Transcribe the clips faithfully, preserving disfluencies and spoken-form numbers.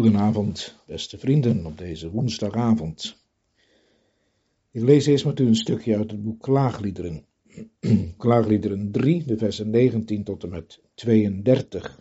Goedenavond, beste vrienden, op deze woensdagavond. Ik lees eerst met u een stukje uit het boek Klaagliederen. Klaagliederen drie, de versen negentien tot en met tweeëndertig.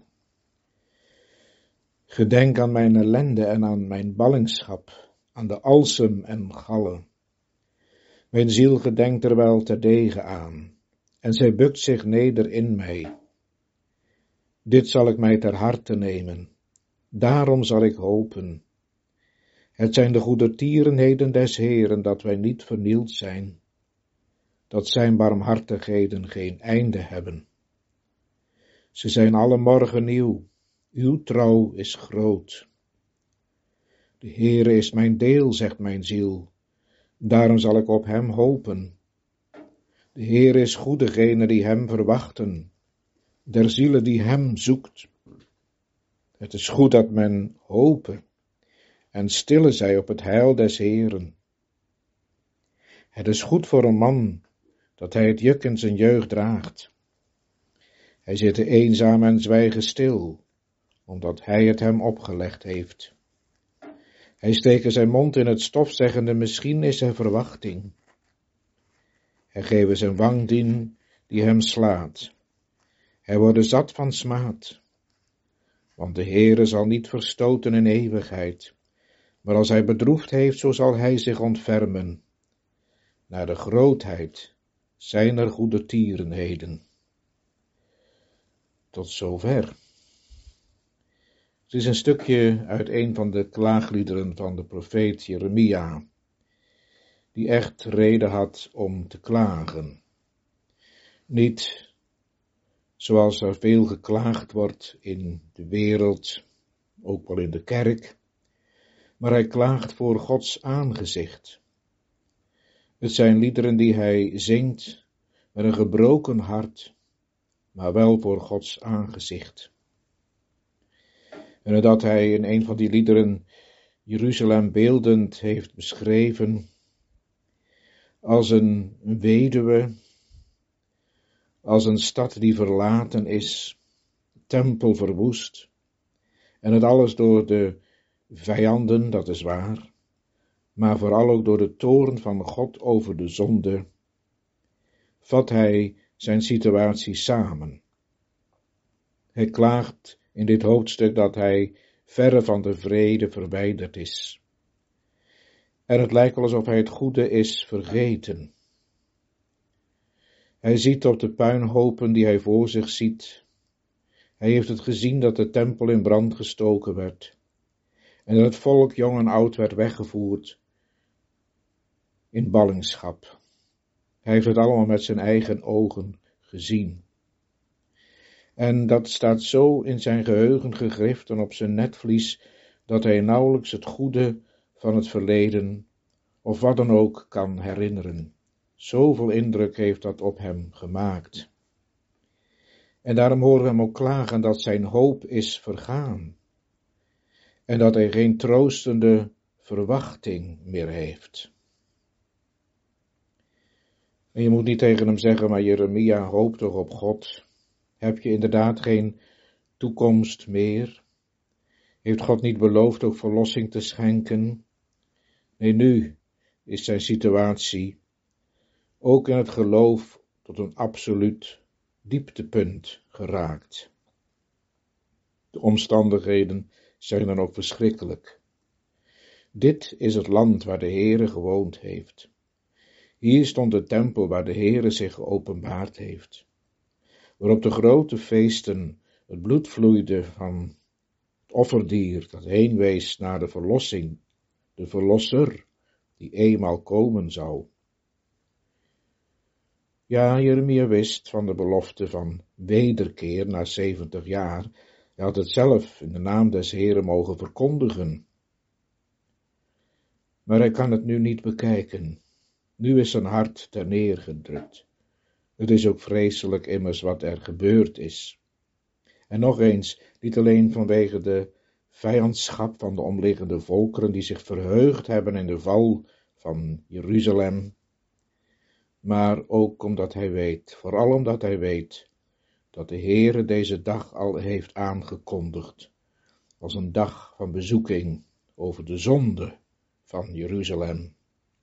Gedenk aan mijn ellende en aan mijn ballingschap, aan de alsem en gallen. Mijn ziel gedenkt er wel terdege aan, en zij bukt zich neder in mij. Dit zal ik mij ter harte nemen, daarom zal ik hopen. Het zijn de goedertierenheden des Heeren dat wij niet vernield zijn, dat zijn barmhartigheden geen einde hebben. Ze zijn alle morgen nieuw, uw trouw is groot. De Heere is mijn deel, zegt mijn ziel, daarom zal ik op hem hopen. De Heere is goed degene die hem verwachten, der zielen die hem zoekt. Het is goed dat men hopen en stille zij op het heil des Heeren. Het is goed voor een man dat hij het juk in zijn jeugd draagt. Hij zit eenzaam en zwijgen stil, omdat hij het hem opgelegd heeft. Hij steekt zijn mond in het stof, zeggende, misschien is er verwachting. Hij geeft zijn wang dien die hem slaat. Hij wordt zat van smaad. Want de Heere zal niet verstoten in eeuwigheid, maar als hij bedroefd heeft, zo zal hij zich ontfermen. Naar de grootheid zijner goedertierenheden. Tot zover. Het is een stukje uit een van de klaagliederen van de profeet Jeremia, die echt reden had om te klagen. Niet zoals er veel geklaagd wordt in de wereld, ook wel in de kerk, maar hij klaagt voor Gods aangezicht. Het zijn liederen die hij zingt met een gebroken hart, maar wel voor Gods aangezicht. En dat hij in een van die liederen Jeruzalem beeldend heeft beschreven als een weduwe, als een stad die verlaten is, tempel verwoest, en het alles door de vijanden, dat is waar, maar vooral ook door de toorn van God over de zonde, vat hij zijn situatie samen. Hij klaagt in dit hoofdstuk dat hij verre van de vrede verwijderd is. En het lijkt wel alsof hij het goede is vergeten. Hij ziet op de puinhopen die hij voor zich ziet. Hij heeft het gezien dat de tempel in brand gestoken werd. En dat het volk, jong en oud, werd weggevoerd in ballingschap. Hij heeft het allemaal met zijn eigen ogen gezien. En dat staat zo in zijn geheugen gegrift en op zijn netvlies, dat hij nauwelijks het goede van het verleden, of wat dan ook, kan herinneren. Zoveel indruk heeft dat op hem gemaakt. En daarom horen we hem ook klagen dat zijn hoop is vergaan. En dat hij geen troostende verwachting meer heeft. En je moet niet tegen hem zeggen, maar Jeremia, hoop toch op God. Heb je inderdaad geen toekomst meer? Heeft God niet beloofd ook verlossing te schenken? Nee, nu is zijn situatie ook in het geloof tot een absoluut dieptepunt geraakt. De omstandigheden zijn dan ook verschrikkelijk. Dit is het land waar de Heere gewoond heeft. Hier stond de tempel waar de Heere zich geopenbaard heeft. Waar op de grote feesten het bloed vloeide van het offerdier dat heen wees naar de verlossing, de verlosser die eenmaal komen zou. Ja, Jeremia wist van de belofte van wederkeer na zeventig jaar. Hij had het zelf in de naam des Heeren mogen verkondigen. Maar hij kan het nu niet bekijken. Nu is zijn hart terneergedrukt. Het is ook vreselijk immers wat er gebeurd is. En nog eens, niet alleen vanwege de vijandschap van de omliggende volkeren die zich verheugd hebben in de val van Jeruzalem, maar ook omdat hij weet, vooral omdat hij weet, dat de Heere deze dag al heeft aangekondigd, als een dag van bezoeking over de zonde van Jeruzalem.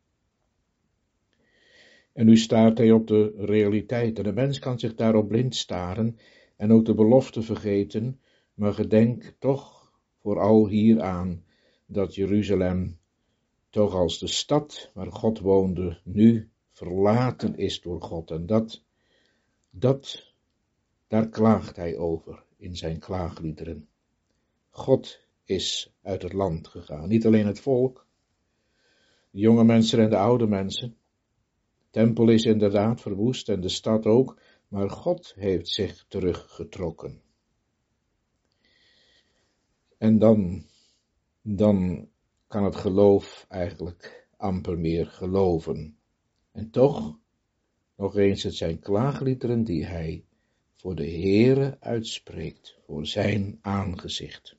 En nu staart hij op de realiteit. En de mens kan zich daarop blind staren en ook de belofte vergeten, maar gedenk toch vooral hieraan dat Jeruzalem toch als de stad waar God woonde nu verlaten is door God. En dat, dat, daar klaagt hij over in zijn klaagliederen. God is uit het land gegaan. Niet alleen het volk, de jonge mensen en de oude mensen. De tempel is inderdaad verwoest en de stad ook, maar God heeft zich teruggetrokken. En dan, dan kan het geloof eigenlijk amper meer geloven. En toch, nog eens, het zijn klaagliederen die hij voor de Heere uitspreekt, voor zijn aangezicht.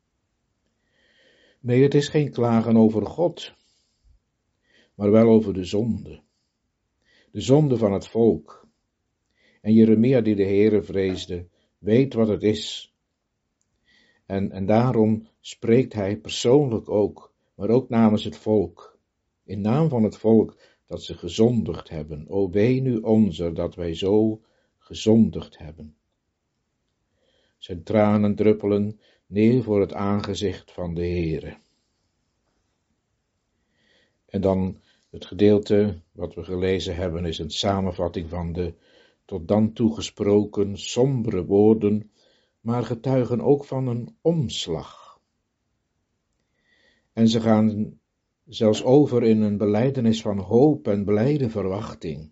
Nee, het is geen klagen over God, maar wel over de zonde. De zonde van het volk. En Jeremia, die de Heere vreesde, weet wat het is. En, en daarom spreekt hij persoonlijk ook, maar ook namens het volk. In naam van het volk dat ze gezondigd hebben. O wee nu onzer dat wij zo gezondigd hebben. Zijn tranen druppelen neer voor het aangezicht van de Heere. En dan het gedeelte wat we gelezen hebben is een samenvatting van de tot dan toe gesproken sombere woorden, maar getuigen ook van een omslag. En ze gaan zelfs over in een belijdenis van hoop en blijde verwachting.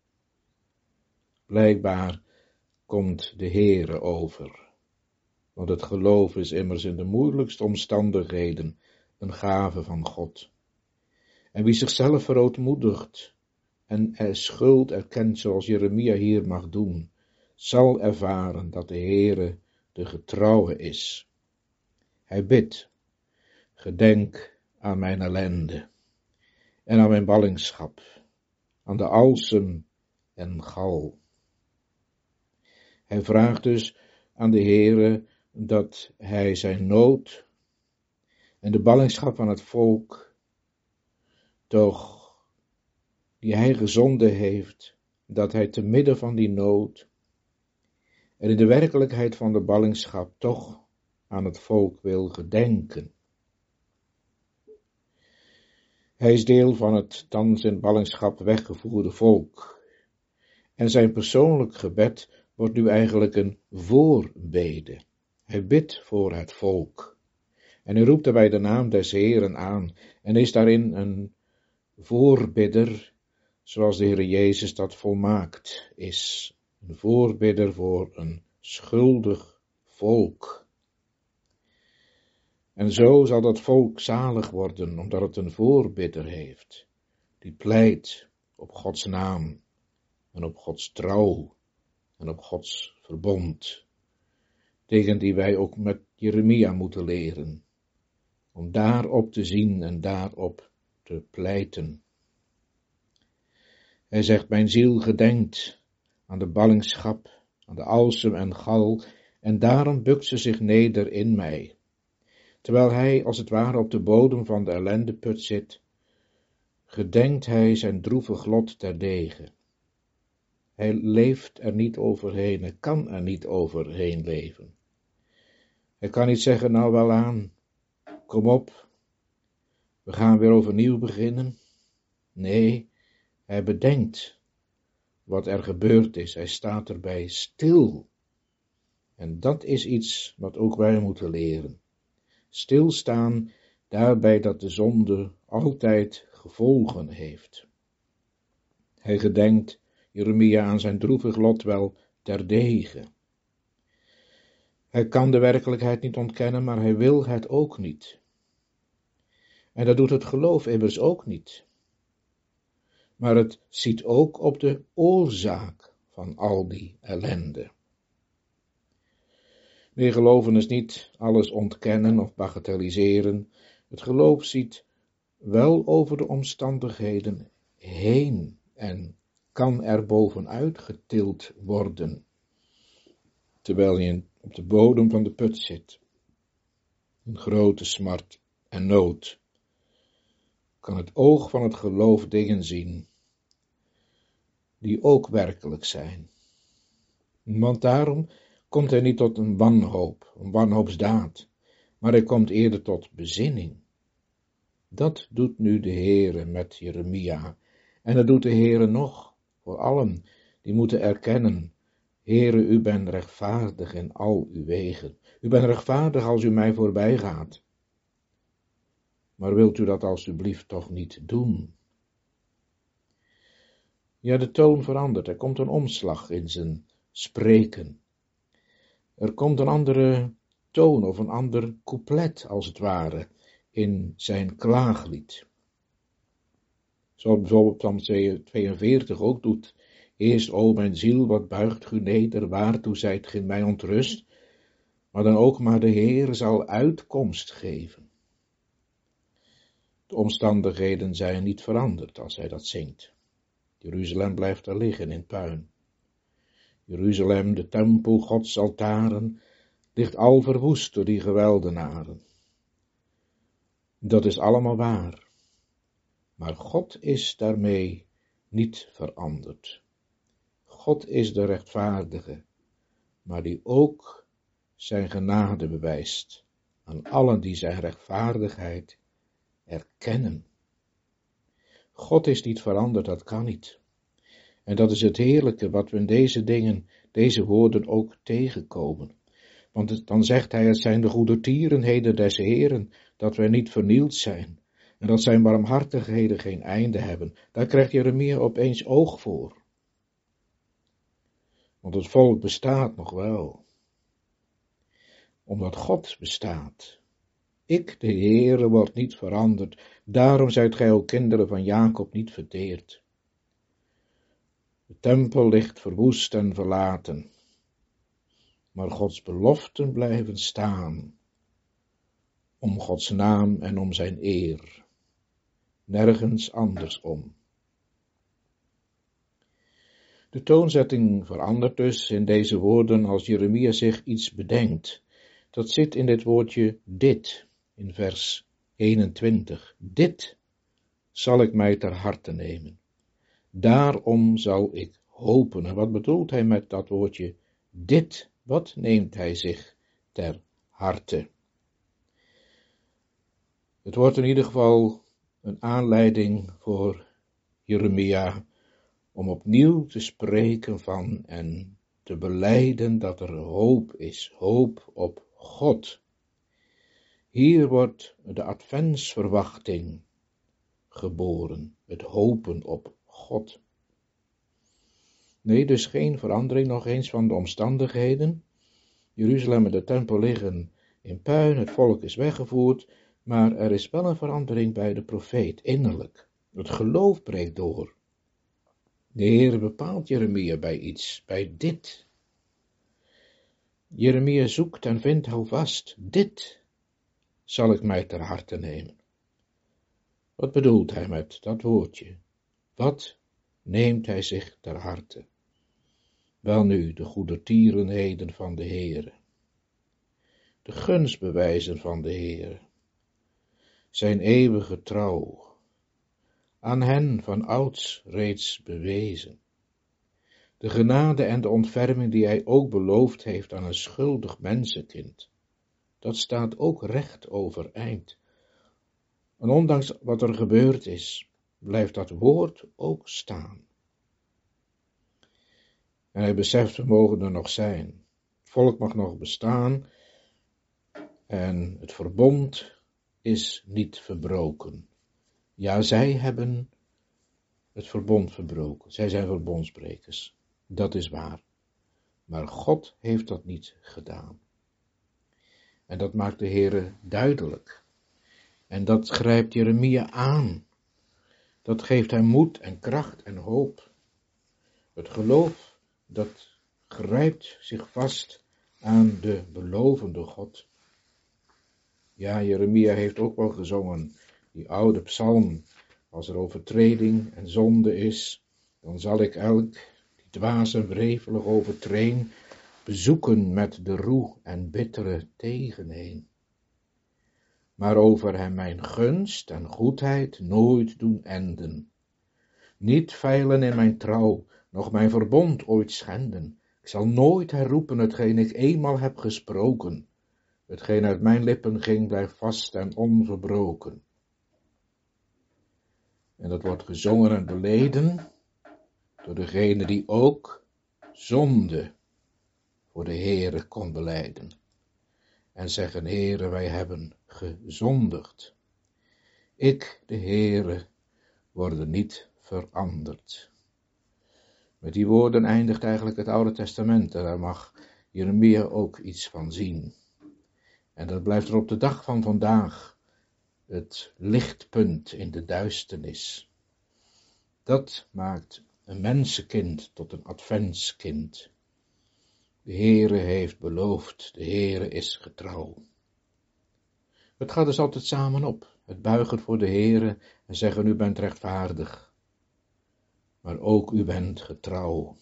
Blijkbaar komt de Heere over, want het geloof is immers in de moeilijkste omstandigheden een gave van God. En wie zichzelf verootmoedigt en er schuld erkent zoals Jeremia hier mag doen, zal ervaren dat de Heere de getrouwe is. Hij bidt, gedenk aan mijn ellende en aan mijn ballingschap, aan de alsem en gal. Hij vraagt dus aan de Heere dat hij zijn nood en de ballingschap van het volk toch die hij gezonden heeft, dat hij te midden van die nood en in de werkelijkheid van de ballingschap toch aan het volk wil gedenken. Hij is deel van het thans in ballingschap weggevoerde volk en zijn persoonlijk gebed wordt nu eigenlijk een voorbede. Hij bidt voor het volk en hij roept daarbij de naam des Heeren aan en is daarin een voorbidder, zoals de Heere Jezus dat volmaakt is. Een voorbidder voor een schuldig volk. En zo zal dat volk zalig worden, omdat het een voorbidder heeft, die pleit op Gods naam en op Gods trouw en op Gods verbond, tegen die wij ook met Jeremia moeten leren, om daarop te zien en daarop te pleiten. Hij zegt, mijn ziel gedenkt aan de ballingschap, aan de alsem en gal, en daarom bukt ze zich neder in mij. Terwijl hij als het ware op de bodem van de ellendeput zit, gedenkt hij zijn droevig lot terdege. Hij leeft er niet overheen, hij kan er niet overheen leven. Hij kan niet zeggen, nou wel aan, kom op, we gaan weer overnieuw beginnen. Nee, hij bedenkt wat er gebeurd is, hij staat erbij stil. En dat is iets wat ook wij moeten leren. Stilstaan daarbij dat de zonde altijd gevolgen heeft. Hij gedenkt Jeremia aan zijn droevig lot wel terdege. Hij kan de werkelijkheid niet ontkennen, maar hij wil het ook niet. En dat doet het geloof immers ook niet. Maar het ziet ook op de oorzaak van al die ellende. Nee, geloven is niet alles ontkennen of bagatelliseren. Het geloof ziet wel over de omstandigheden heen en kan er bovenuit getild worden, terwijl je op de bodem van de put zit. in grote smart en nood, kan het oog van het geloof dingen zien, die ook werkelijk zijn. Want daarom komt hij niet tot een wanhoop, een wanhoopsdaad, maar hij komt eerder tot bezinning. Dat doet nu de Heere met Jeremia, en dat doet de Heere nog, voor allen die moeten erkennen: Heere, u bent rechtvaardig in al uw wegen. U bent rechtvaardig als u mij voorbij gaat. Maar wilt u dat alstublieft toch niet doen? Ja, de toon verandert. Er komt een omslag in zijn spreken. Er komt een andere toon of een ander couplet, als het ware, in zijn klaaglied. Zoals bijvoorbeeld Psalm tweeënveertig ook doet. Eerst, o mijn ziel, wat buigt u neder, waartoe zijt ge in mij ontrust? Maar dan ook, maar de Heer zal uitkomst geven. De omstandigheden zijn niet veranderd als hij dat zingt. Jeruzalem blijft er liggen in puin. Jeruzalem, de tempel, Gods altaren, ligt al verwoest door die geweldenaren. Dat is allemaal waar. Maar God is daarmee niet veranderd. God is de rechtvaardige, maar die ook zijn genade bewijst aan allen die zijn rechtvaardigheid erkennen. God is niet veranderd, dat kan niet. En dat is het heerlijke wat we in deze dingen, deze woorden ook tegenkomen. Want dan zegt hij, het zijn de goedertierenheden des Heeren, dat wij niet vernield zijn. En dat zijn barmhartigheden geen einde hebben. Daar krijgt Jeremia opeens oog voor. Want het volk bestaat nog wel. Omdat God bestaat. Ik, de Heere, word niet veranderd. Daarom zijt gij ook kinderen van Jacob niet verteerd. De tempel ligt verwoest en verlaten. Maar Gods beloften blijven staan. Om Gods naam en om zijn eer. Nergens andersom. De toonzetting verandert dus in deze woorden als Jeremia zich iets bedenkt. Dat zit in dit woordje dit, in vers eenentwintig. Dit zal ik mij ter harte nemen. Daarom zal ik hopen. En wat bedoelt hij met dat woordje dit? Wat neemt hij zich ter harte? Het wordt in ieder geval een aanleiding voor Jeremia om opnieuw te spreken van en te belijden dat er hoop is, hoop op God. Hier wordt de adventsverwachting geboren, het hopen op God. Nee, dus geen verandering nog eens van de omstandigheden. Jeruzalem en de tempel liggen in puin, het volk is weggevoerd, maar er is wel een verandering bij de profeet, innerlijk. Het geloof breekt door. De Heer bepaalt Jeremia bij iets, bij dit. Jeremia zoekt en vindt houvast, dit zal ik mij ter harte nemen. Wat bedoelt hij met dat woordje? Wat neemt hij zich ter harte? Welnu, de goedertierenheden van de Heere, de gunstbewijzen van de Heere, zijn eeuwige trouw, aan hen van ouds reeds bewezen, de genade en de ontferming die hij ook beloofd heeft aan een schuldig mensenkind, dat staat ook recht overeind. En ondanks wat er gebeurd is, blijft dat woord ook staan. En hij beseft, we mogen er nog zijn. Het volk mag nog bestaan. En het verbond is niet verbroken. Ja, zij hebben het verbond verbroken. Zij zijn verbondsbrekers. Dat is waar. Maar God heeft dat niet gedaan. En dat maakt de Heere duidelijk. En dat grijpt Jeremia aan. Dat geeft hem moed en kracht en hoop. Het geloof, dat grijpt zich vast aan de belovende God. Ja, Jeremia heeft ook wel gezongen, die oude psalm, als er overtreding en zonde is, dan zal ik elk, die dwaas en wrevelig overtreen, bezoeken met de roe en bittere tegenheen. maar over hem mijn gunst en goedheid nooit doen enden. Niet veilen in mijn trouw, noch mijn verbond ooit schenden. Ik zal nooit herroepen hetgeen ik eenmaal heb gesproken. Hetgeen uit mijn lippen ging, blijft vast en onverbroken. En dat wordt gezongen en beleden door degene die ook zonde voor de Heere kon belijden. En zeggen, Heere, wij hebben gezondigd. Ik, de Heere, worde niet veranderd. Met die woorden eindigt eigenlijk het Oude Testament en daar mag Jeremia ook iets van zien. En dat blijft er op de dag van vandaag het lichtpunt in de duisternis. Dat maakt een mensenkind tot een adventskind. De Heere heeft beloofd, de Heere is getrouw. Het gaat dus altijd samen op, het buigen voor de Heere en zeggen, u bent rechtvaardig, maar ook u bent getrouw.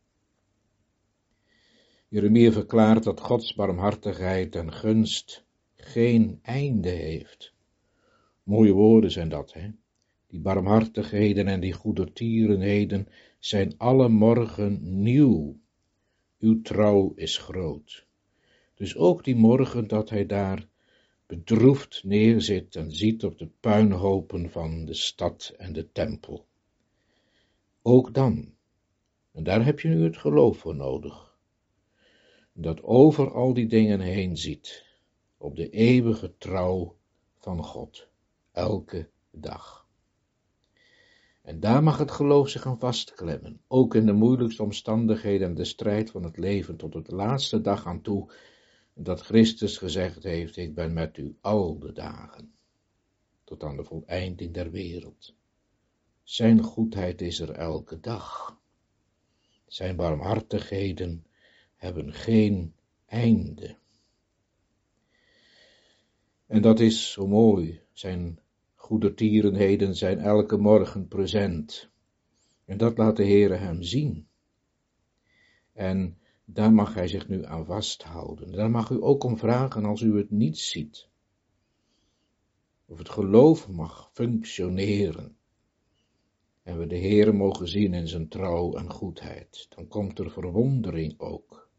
Jeremia verklaart dat Gods barmhartigheid en gunst geen einde heeft. Mooie woorden zijn dat, hè? Die barmhartigheden en die goedertierenheden zijn alle morgen nieuw. Uw trouw is groot. Dus ook die morgen dat hij daar bedroefd neerzit en ziet op de puinhopen van de stad en de tempel. Ook dan, en daar heb je nu het geloof voor nodig, dat over al die dingen heen ziet, op de eeuwige trouw van God, elke dag. En daar mag het geloof zich aan vastklemmen, ook in de moeilijkste omstandigheden en de strijd van het leven tot het laatste dag aan toe, dat Christus gezegd heeft, ik ben met u al de dagen, tot aan de voleinding der wereld. Zijn goedheid is er elke dag. Zijn barmhartigheden hebben geen einde. En dat is zo mooi, zijn goedertierenheden zijn elke morgen present. En dat laat de Heere hem zien. En daar mag hij zich nu aan vasthouden. Daar mag u ook om vragen als u het niet ziet. Of het geloof mag functioneren. En we de Heere mogen zien in zijn trouw en goedheid. Dan komt er verwondering ook.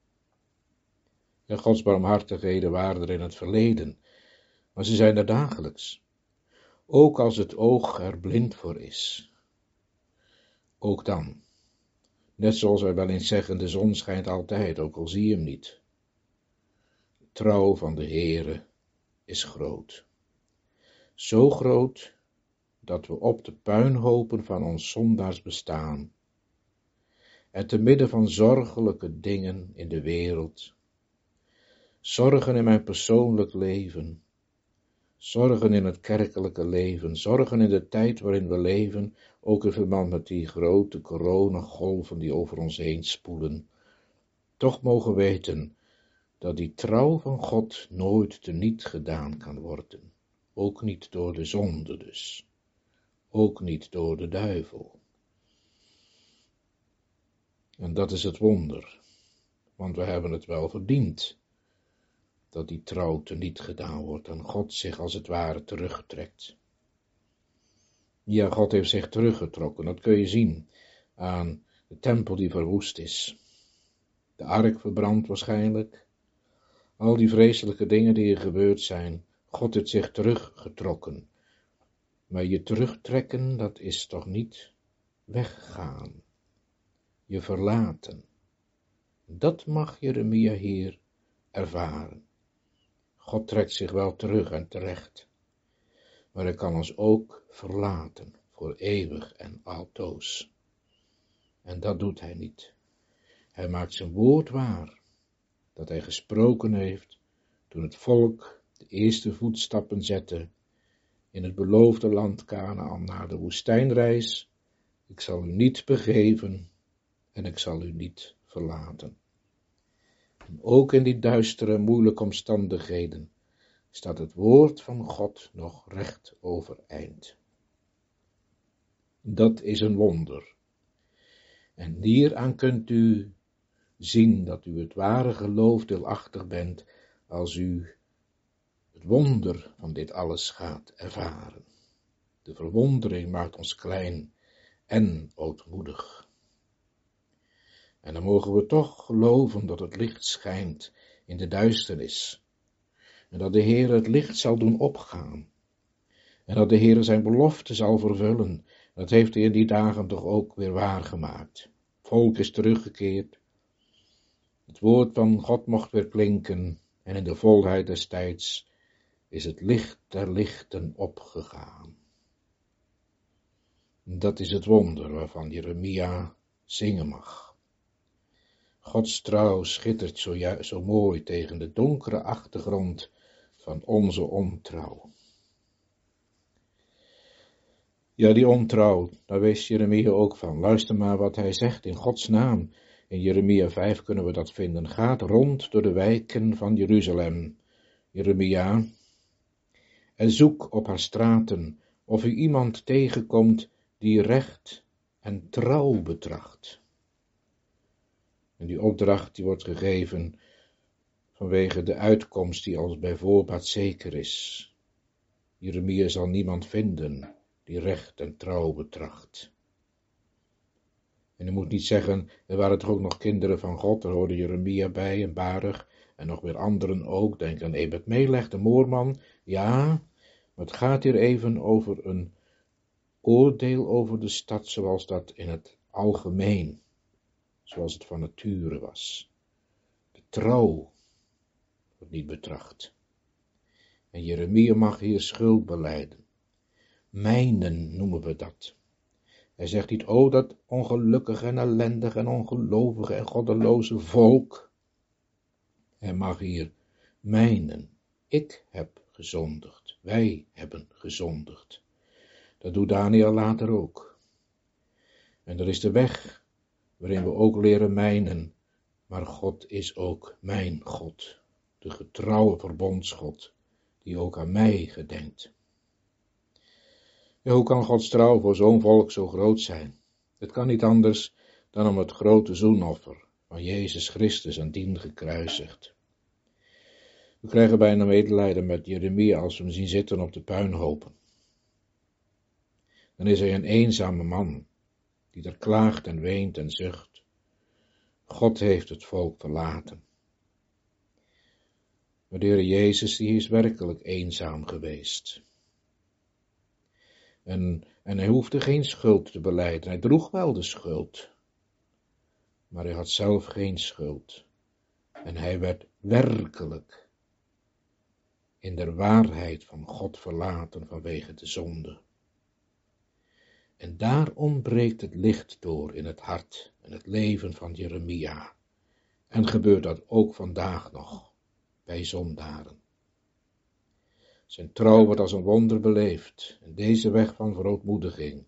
En Gods barmhartigheden waren er in het verleden. Maar ze zijn er dagelijks. Ook als het oog er blind voor is. Ook dan. Net zoals wij wel eens zeggen, de zon schijnt altijd, ook al zie je hem niet. De trouw van de Heere is groot. Zo groot, dat we op de puinhopen van ons zondaars bestaan, en te midden van zorgelijke dingen in de wereld, zorgen in mijn persoonlijk leven, zorgen in het kerkelijke leven, zorgen in de tijd waarin we leven, ook in verband met die grote coronagolven die over ons heen spoelen, toch mogen weten dat die trouw van God nooit teniet gedaan kan worden, ook niet door de zonde dus, ook niet door de duivel. En dat is het wonder, want we hebben het wel verdiend, dat die trouw teniet gedaan wordt en God zich als het ware terugtrekt. Ja, God heeft zich teruggetrokken, dat kun je zien aan de tempel die verwoest is. De ark verbrand waarschijnlijk, al die vreselijke dingen die er gebeurd zijn, God heeft zich teruggetrokken. Maar je terugtrekken, dat is toch niet weggaan, je verlaten. Dat mag Jeremia hier ervaren. God trekt zich wel terug en terecht, maar hij kan ons ook verlaten, voor eeuwig en altoos. En dat doet hij niet. Hij maakt zijn woord waar, dat hij gesproken heeft, toen het volk de eerste voetstappen zette, in het beloofde land Kanaan na de woestijnreis. Ik zal u niet begeven en ik zal u niet verlaten. En ook in die duistere, moeilijke omstandigheden staat het woord van God nog recht overeind. Dat is een wonder. En hieraan kunt u zien dat u het ware geloof deelachtig bent als u het wonder van dit alles gaat ervaren. De verwondering maakt ons klein en ootmoedig. En dan mogen we toch geloven dat het licht schijnt in de duisternis. En dat de Heer het licht zal doen opgaan. En dat de Heer zijn belofte zal vervullen. Dat heeft hij in die dagen toch ook weer waargemaakt. Het volk is teruggekeerd. Het woord van God mocht weer klinken. En in de volheid des tijds is het licht der lichten opgegaan. Dat is het wonder waarvan Jeremia zingen mag. Gods trouw schittert zo, ju- zo mooi tegen de donkere achtergrond van onze ontrouw. Ja, die ontrouw, daar wees Jeremia ook van. Luister maar wat hij zegt in Gods naam. In Jeremia vijf kunnen we dat vinden. Gaat rond door de wijken van Jeruzalem, Jeremia, en zoek op haar straten of u iemand tegenkomt die recht en trouw betracht. En die opdracht die wordt gegeven vanwege de uitkomst die als bij voorbaat zeker is. Jeremia zal niemand vinden die recht en trouw betracht. En u moet niet zeggen, er waren toch ook nog kinderen van God, er hoorde Jeremia bij en Barug en nog weer anderen ook. Denk aan Ebed-Melech, de moorman. Ja, maar het gaat hier even over een oordeel over de stad zoals dat in het algemeen, zoals het van nature was. De trouw wordt niet betracht. En Jeremia mag hier schuld belijden. Mijnen noemen we dat. Hij zegt niet, oh dat ongelukkige en ellendige en ongelovige en goddeloze volk. Hij mag hier mijnen. Ik heb gezondigd. Wij hebben gezondigd. Dat doet Daniel later ook. En er is de weg waarin we ook leren mijnen. Maar God is ook mijn God. De getrouwe verbondsgod die ook aan mij gedenkt. Ja, hoe kan Gods trouw voor zo'n volk zo groot zijn? Het kan niet anders dan om het grote zoenoffer van Jezus Christus aan dien gekruisigd. We krijgen bijna medelijden met Jeremia als we hem zien zitten op de puinhopen. Dan is hij een eenzame man, die er klaagt en weent en zucht. God heeft het volk verlaten. Maar de Heer Jezus, die is werkelijk eenzaam geweest. En, en hij hoefde geen schuld te belijden. Hij droeg wel de schuld. Maar hij had zelf geen schuld. En hij werd werkelijk in de waarheid van God verlaten vanwege de zonde. En daarom breekt het licht door in het hart en het leven van Jeremia. En gebeurt dat ook vandaag nog bij zondaren. Zijn trouw wordt als een wonder beleefd in deze weg van verootmoediging.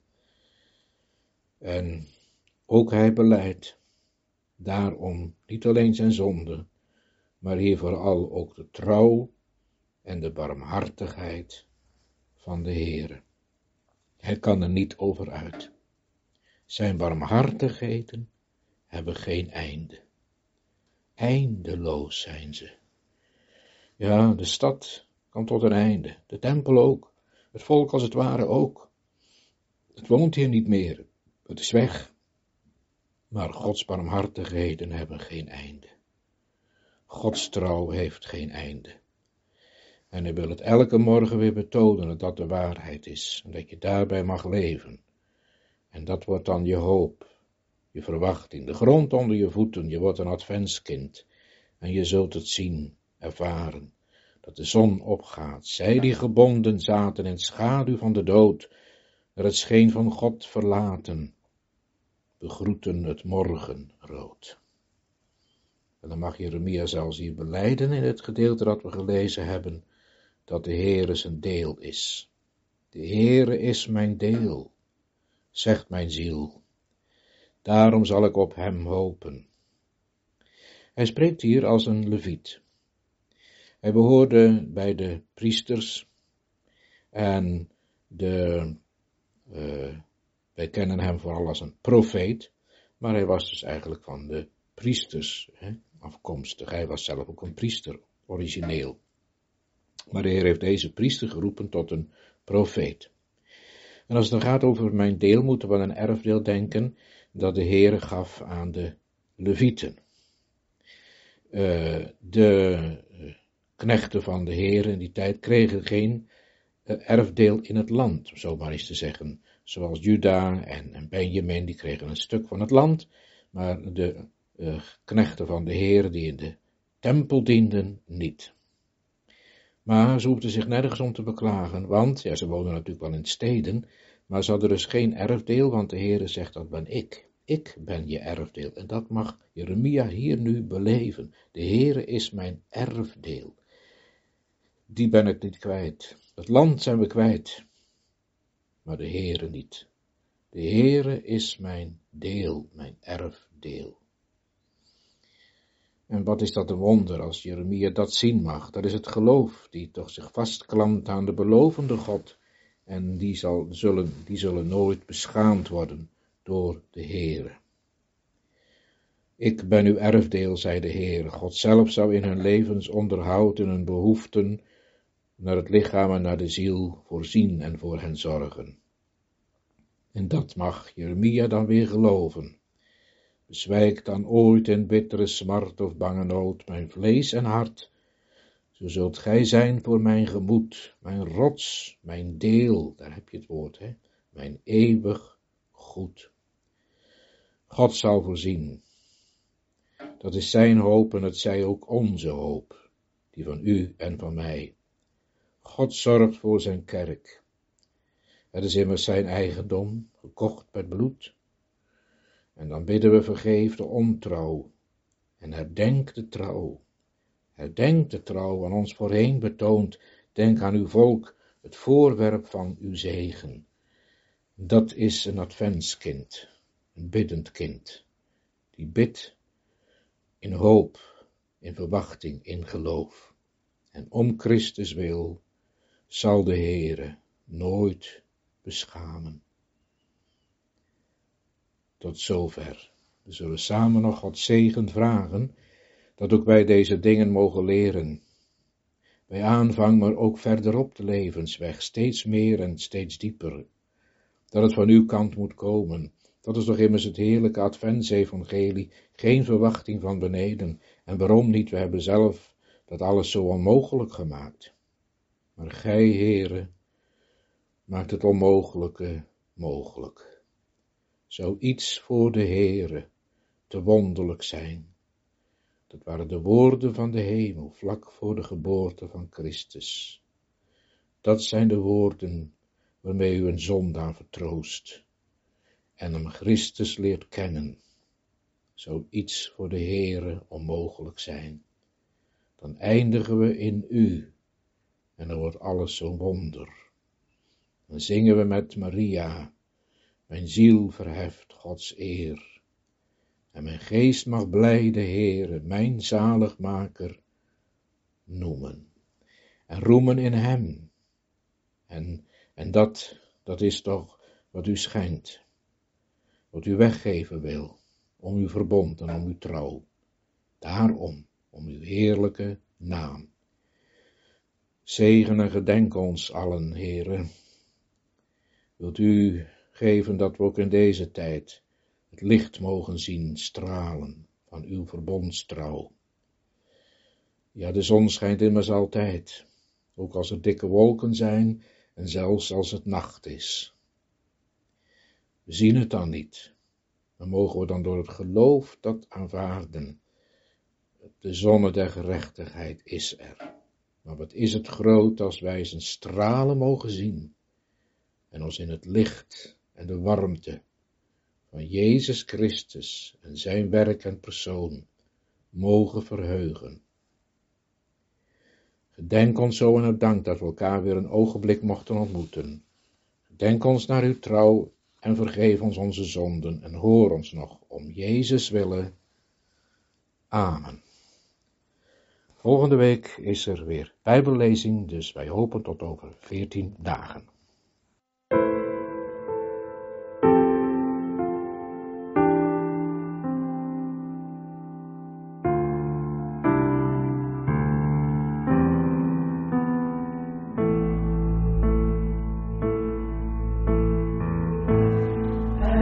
En ook hij belijdt daarom niet alleen zijn zonde, maar hier vooral ook de trouw en de barmhartigheid van de Heere. Hij kan er niet over uit. Zijn barmhartigheden hebben geen einde. Eindeloos zijn ze. Ja, de stad komt tot een einde, de tempel ook, het volk als het ware ook. Het woont hier niet meer, het is weg. Maar Gods barmhartigheden hebben geen einde. Gods trouw heeft geen einde. En hij wil het elke morgen weer betonen dat dat de waarheid is. En dat je daarbij mag leven. En dat wordt dan je hoop, je verwachting, de grond onder je voeten. Je wordt een adventskind. En je zult het zien, ervaren, dat de zon opgaat. Zij die gebonden zaten in schaduw van de dood, naar het scheen van God verlaten, begroeten het morgenrood. En dan mag Jeremia zelfs hier belijden in het gedeelte dat we gelezen hebben, dat de Heere zijn deel is. De Heere is mijn deel, zegt mijn ziel. Daarom zal ik op hem hopen. Hij spreekt hier als een leviet. Hij behoorde bij de priesters en de, uh, wij kennen hem vooral als een profeet, maar hij was dus eigenlijk van de priesters hè, afkomstig. Hij was zelf ook een priester, origineel. Maar de Heer heeft deze priester geroepen tot een profeet. En als het dan gaat over mijn deel, moeten we aan een erfdeel denken dat de Heer gaf aan de Levieten. Uh, de knechten van de Heer in die tijd kregen geen uh, erfdeel in het land, om zo maar eens te zeggen. Zoals Juda en, en Benjamin, die kregen een stuk van het land, maar de uh, knechten van de Heer die in de tempel dienden, niet. Maar ze hoefden zich nergens om te beklagen, want, ja, ze woonden natuurlijk wel in steden, maar ze hadden dus geen erfdeel, want de Heer zegt, dat ben ik. Ik ben je erfdeel. En dat mag Jeremia hier nu beleven. De Heere is mijn erfdeel. Die ben ik niet kwijt. Het land zijn we kwijt, maar de Heere niet. De Heere is mijn deel, mijn erfdeel. En wat is dat een wonder als Jeremia dat zien mag? Dat is het geloof die toch zich vastklampt aan de belovende God. En die, zal, zullen, die zullen nooit beschaamd worden door de Heere. Ik ben uw erfdeel, zei de Heere. God zelf zou in hun levensonderhoud en hun behoeften naar het lichaam en naar de ziel voorzien en voor hen zorgen. En dat mag Jeremia dan weer geloven. Bezwijk dan ooit in bittere smart of bange nood mijn vlees en hart, zo zult gij zijn voor mijn gemoed, mijn rots, mijn deel, daar heb je het woord, hè, mijn eeuwig goed. God zal voorzien. Dat is zijn hoop en het zij ook onze hoop, die van u en van mij. God zorgt voor zijn kerk. Het is immers zijn eigendom, gekocht met bloed. En dan bidden we vergeef de ontrouw en herdenk de trouw. Herdenk de trouw aan ons voorheen betoond. Denk aan uw volk, het voorwerp van uw zegen. Dat is een adventskind, een biddend kind, die bidt in hoop, in verwachting, in geloof. En om Christus wil zal de Heere nooit beschamen. Tot zover. We zullen samen nog God zegen vragen, dat ook wij deze dingen mogen leren. Bij aanvang, maar ook verderop de levensweg, steeds meer en steeds dieper. Dat het van uw kant moet komen. Dat is toch immers het heerlijke adventsevangelie, geen verwachting van beneden. En waarom niet? We hebben zelf dat alles zo onmogelijk gemaakt. Maar gij, Heere, maakt het onmogelijke mogelijk. Zou iets voor de Heere te wonderlijk zijn? Dat waren de woorden van de hemel, vlak voor de geboorte van Christus. Dat zijn de woorden waarmee u een zondaar vertroost en hem Christus leert kennen. Zou iets voor de Heere onmogelijk zijn? Dan eindigen we in u en dan wordt alles zo'n wonder. Dan zingen we met Maria, mijn ziel verheft Gods eer. En mijn geest mag blij de Heere, mijn zaligmaker, noemen. En roemen in hem. En, en dat, dat is toch wat u schenkt. Wat u weggeven wil, om uw verbond en om uw trouw. Daarom, om uw heerlijke naam. Zegen en gedenk ons allen, Heere. Wilt u geven dat we ook in deze tijd het licht mogen zien stralen van uw verbondstrouw. Ja, de zon schijnt immers altijd, ook als er dikke wolken zijn en zelfs als het nacht is. We zien het dan niet, maar mogen we dan door het geloof dat aanvaarden. De zonne der gerechtigheid is er, maar wat is het groot als wij zijn stralen mogen zien en ons in het licht en de warmte van Jezus Christus en zijn werk en persoon mogen verheugen. Gedenk ons zo en het dank dat we elkaar weer een ogenblik mochten ontmoeten. Gedenk ons naar uw trouw en vergeef ons onze zonden en hoor ons nog om Jezus willen. Amen. Volgende week is er weer Bijbellezing, dus wij hopen tot over veertien dagen.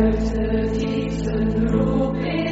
uit de diepten roep ik.